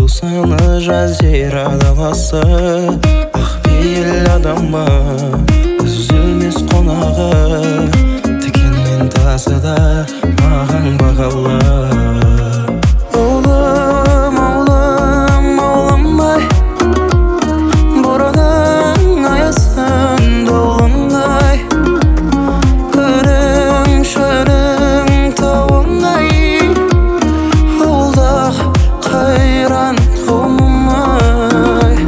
Сусыны жазира даласы, ақ пейіл адамы, үзілмес қонағы, тікенмен тасы да маған бағалы. Олым, олым, олым-ай, бұрының аясын долың-ай, күрің, шөрің, тауың-ай, ауылдақ қайран қауымым-ай.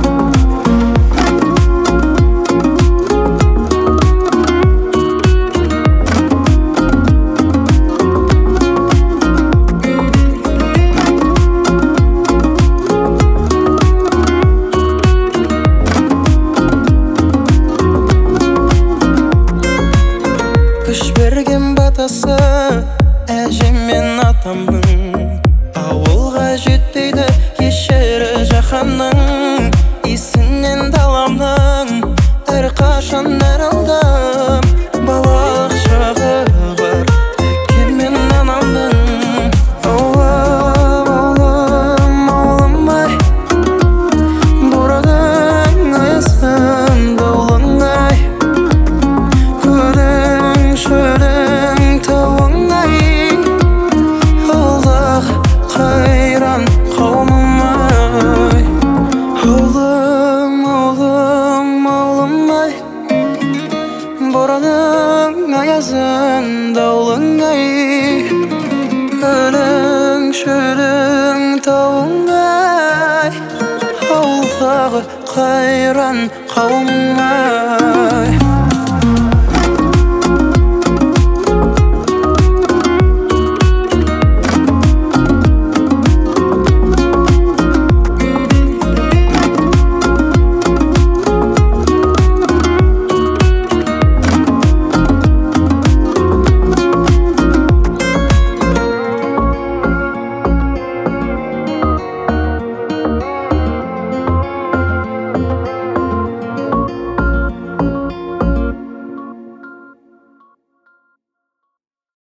Күш берген батасы әжем мен атамның, ауылға жетпейді еш жері жаһанның. Есінен даламның әрқашан әралдым, балалық шағы бар әкем мен анамның. Ауылым, ауылым, ауылым-ай, бұрының аясын долың-ай, күрің, шөрің, тауың-ай, ауылдақ қайран қауымым-ай. Ауылым, ауылым, ауылым-ай, бұрының аясын долың-ай, күрің, шөрің, тауың-ай, ауылдағы қайран қауымым-ай.